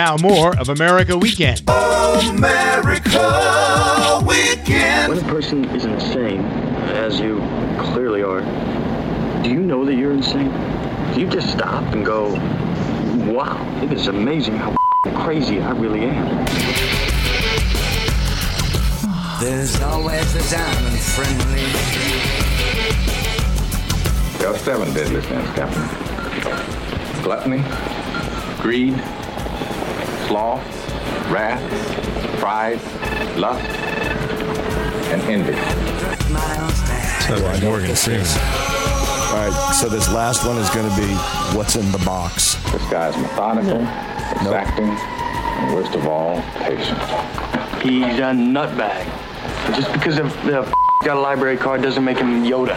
Now more of America Weekend. America Weekend. When a person is insane, as you clearly are, do you know that you're insane? Do you just stop and go, wow, it is amazing how crazy I really am? There's always a diamond friendly. There are 7 deadly sins, Captain. Gluttony, greed, sloth, wrath, pride, lust, and envy. Sounds like Morgan Freeman. All right, so this last one is going to be what's in the box. This guy is methodical, exacting, and worst of all, patient. He's a nutbag. Just because the got a library card doesn't make him Yoda.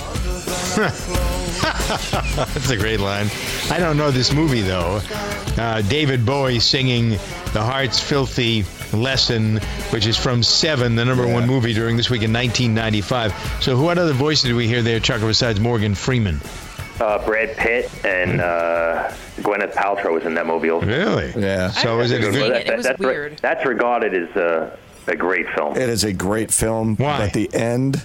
That's a great line. I don't know this movie, though. David Bowie singing The Heart's Filthy Lesson, which is from Seven, the number one movie during this week in 1995. So what other voices do we hear there, Chuck, besides Morgan Freeman? Brad Pitt and Gwyneth Paltrow was in that movie also. Really? Yeah. So is it a good... It was weird. That's regarded as a great film. It is a great film. Why? But at the end,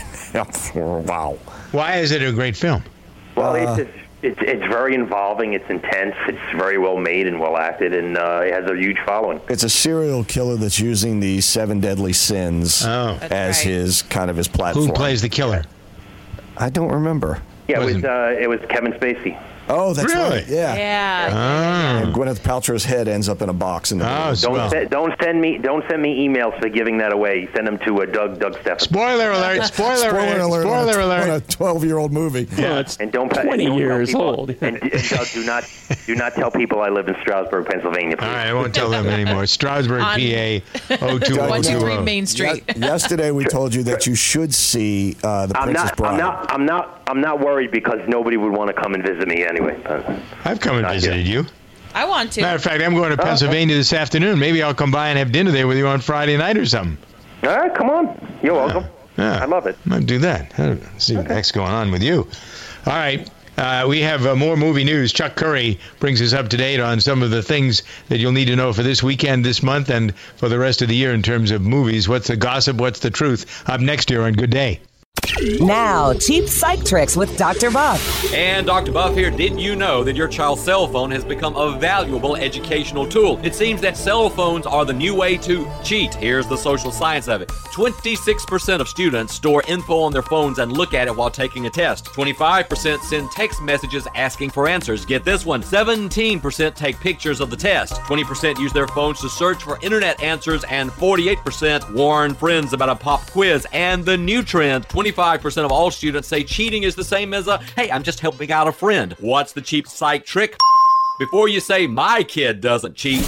wow. Why is it a great film? Well, it's very involving. It's intense. It's very well made and well acted, and it has a huge following. It's a serial killer that's using the 7 deadly sins as his platform. Who plays the killer? I don't remember. Yeah, it was Kevin Spacey. Oh, that's Really? right. Yeah. And Gwyneth Paltrow's head ends up in a box in the middle. Don't send me emails for giving that away. Send them to Doug Stephan. Spoiler alert! Spoiler alert! Spoiler alert! On a 12-year-old movie. Yeah. And don't 20 years old. And Doug, do not tell people I live in Stroudsburg, Pennsylvania. Please. All right, I won't tell them anymore. Stroudsburg, PA, 02120. 123 Main Street. Yesterday we told you that you should see The Princess Bride. I'm not worried because nobody would want to come and visit me anyway. I've come and visited you. I want to. Matter of fact, I'm going to Pennsylvania this afternoon. Maybe I'll come by and have dinner there with you on Friday night or something. All right, come on. You're welcome. Yeah. I love it. I'll do that. See what the heck's going on with you. All right. We have more movie news. Chuck Curry brings us up to date on some of the things that you'll need to know for this weekend, this month, and for the rest of the year in terms of movies. What's the gossip? What's the truth? Up next year on Good Day. Now, cheap psych tricks with Dr. Buff. And Dr. Buff here. Did you know that your child's cell phone has become a valuable educational tool? It seems that cell phones are the new way to cheat. Here's the social science of it. 26% of students store info on their phones and look at it while taking a test. 25% send text messages asking for answers. Get this one. 17% take pictures of the test. 20% use their phones to search for internet answers, and 48% warn friends about a pop quiz. And the new trend, 25% of all students say cheating is the same as hey, I'm just helping out a friend. What's the cheap psych trick? Before you say, my kid doesn't cheat,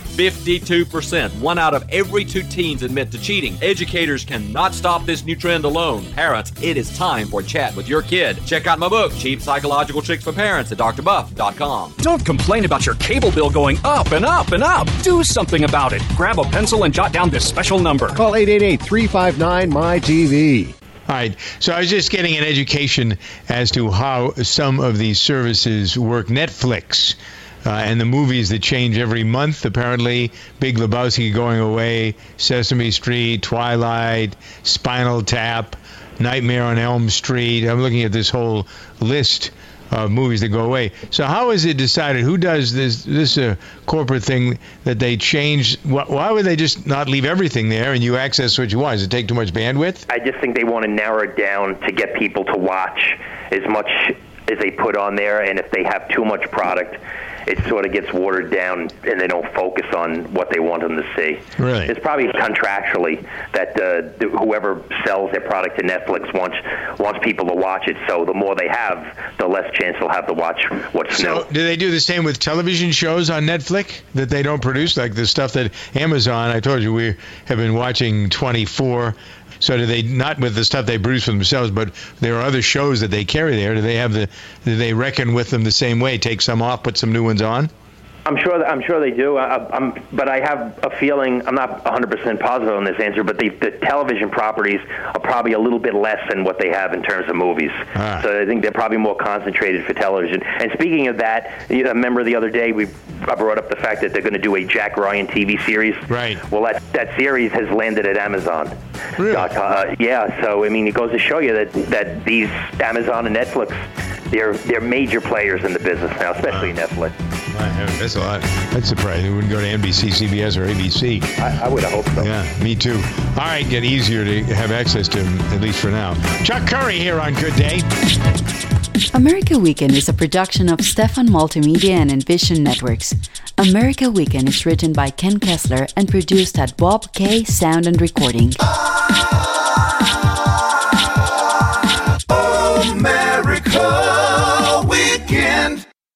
52%, 1 out of every 2 teens admit to cheating. Educators cannot stop this new trend alone. Parents, it is time for a chat with your kid. Check out my book, Cheap Psychological Tricks for Parents, at drbuff.com. Don't complain about your cable bill going up and up and up. Do something about it. Grab a pencil and jot down this special number. Call 888-359-MY-TV. All right. So I was just getting an education as to how some of these services work. Netflix and the movies that change every month. Apparently, Big Lebowski going away, Sesame Street, Twilight, Spinal Tap, Nightmare on Elm Street. I'm looking at this whole list of movies that go away. So how is it decided? Who does this corporate thing that they change? Why would they just not leave everything there and you access what you want? Does it take too much bandwidth? I just think they want to narrow it down to get people to watch as much as they put on there, and if they have too much product, it sort of gets watered down and they don't focus on what they want them to see. Really? It's probably contractually that whoever sells their product to Netflix wants people to watch it, so the more they have, the less chance they'll have to watch what's new. Do they do the same with television shows on Netflix that they don't produce, like the stuff that Amazon, I told you we have been watching 24. So do they, not with the stuff they produce for themselves, but there are other shows that they carry there. Do they reckon with them the same way? Take some off, put some new ones on? I'm sure they do. But I have a feeling, I'm not 100% positive on this answer, but the television properties are probably a little bit less than what they have in terms of movies. So I think they're probably more concentrated for television. And speaking of that, I remember the other day I brought up the fact that they're going to do a Jack Ryan TV series. Right. Well, that series has landed at Amazon. Really? Yeah. So I mean, it goes to show you that these Amazon and Netflix, they're major players in the business now, especially Netflix. That's a lot. That's surprising. It wouldn't go to NBC, CBS, or ABC. I would have hoped so. Yeah, me too. All right, get easier to have access to them, at least for now. Chuck Curry here on Good Day. America Weekend is a production of Stefan Multimedia and Envision Networks. America Weekend is written by Ken Kessler and produced at Bob K Sound and Recording.